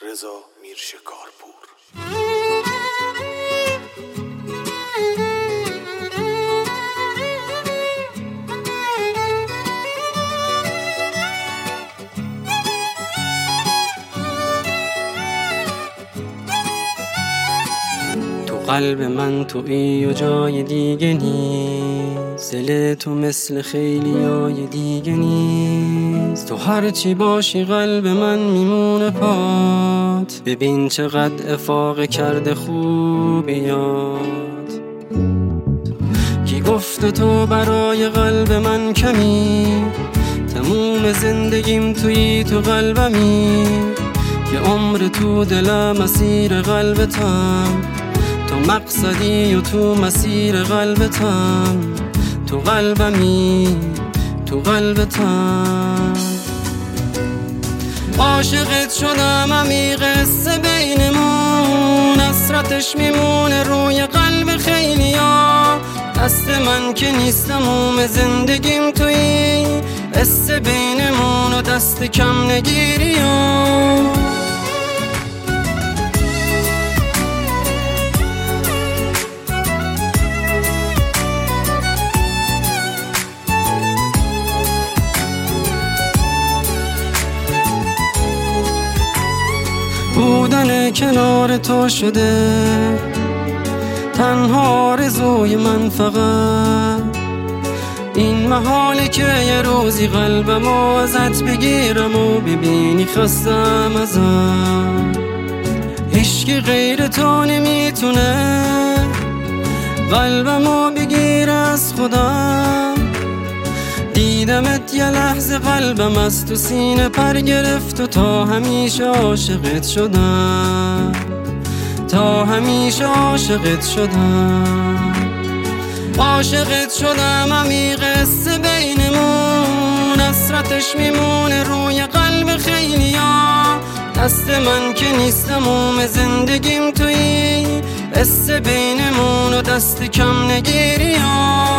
رضا میرشکارپور. قلب من تویی و جای دیگه نیست، دل تو مثل خیلیای دیگه نیست. تو هرچی باشی قلب من میمونه پات، ببین چقدر افاقه کرده خوبیات. کی گفت تو برای قلب من کمی، تموم زندگیم تویی تو قلبمی. که عمر تو دلم مسیر قلبتم، تو مقصدی و تو مسیر قلبتم. تو قلبمی تو قلبتم. عاشقت شدم همی قصه بینمون، حسرتش میمونه روی قلب خیلیا. دست من که نیست تموم زندگیم تویی، قصه بینمون و دست کم نگیری. بودن کنار تو شده تنها آرزوی من فقط. این محاله که یه روزی قلبمو ازت بگیرم و ببینی خستم ازم. هیچکی غیر تو نمیتونه قلبمو بگیره از خودم. دیدمت یه لحظه قلبم از تو سینه پر گرفت و تا همیشه عاشقت شدم. تا همیشه عاشقت شدم. عاشقت شدم همی قصه بینمون، حسرتش میمونه روی قلب خیلیا. دست من که نیست تموم زندگیم تویی، قصه بینمون و دست کم نگیری.